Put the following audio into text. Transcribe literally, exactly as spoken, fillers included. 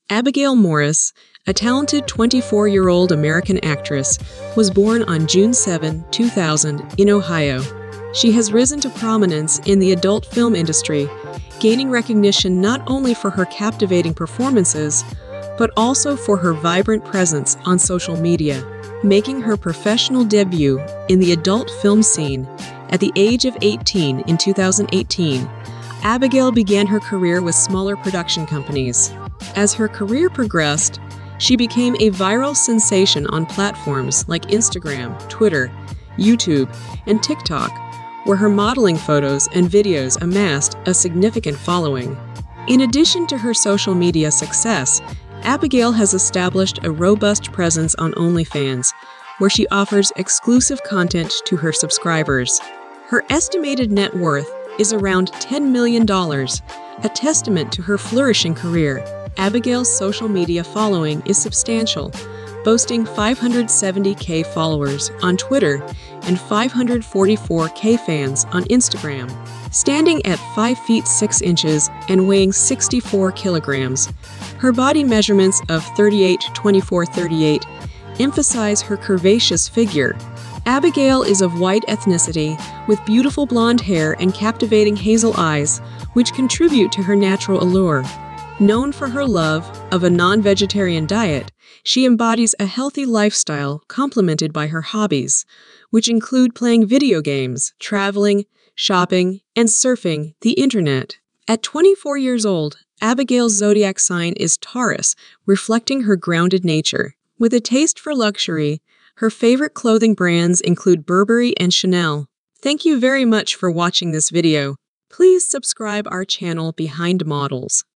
Abigail Morris, a talented twenty-four-year-old American actress, was born on June seventh, two thousand, in Ohio. She has risen to prominence in the adult film industry, gaining recognition not only for her captivating performances, but also for her vibrant presence on social media, making her professional debut in the adult film scene at the age of eighteen in two thousand eighteen. Abigail began her career with smaller production companies. As her career progressed, she became a viral sensation on platforms like Instagram, Twitter, YouTube, and TikTok, where her modeling photos and videos amassed a significant following. In addition to her social media success, Abigail has established a robust presence on OnlyFans, where she offers exclusive content to her subscribers. Her estimated net worth is around ten million dollars, a testament to her flourishing career. Abigail's social media following is substantial, boasting five hundred seventy K followers on Twitter and five hundred forty-four K fans on Instagram. Standing at five feet six inches and weighing sixty-four kilograms, her body measurements of thirty-eight twenty-four thirty-eight emphasize her curvaceous figure. Abigail is of white ethnicity, with beautiful blonde hair and captivating hazel eyes, which contribute to her natural allure. Known for her love of a non-vegetarian diet, she embodies a healthy lifestyle complemented by her hobbies, which include playing video games, traveling, shopping, and surfing the internet. At twenty-four years old, Abigail's zodiac sign is Taurus, reflecting her grounded nature. With a taste for luxury, her favorite clothing brands include Burberry and Chanel. Thank you very much for watching this video. Please subscribe our channel Behind Models.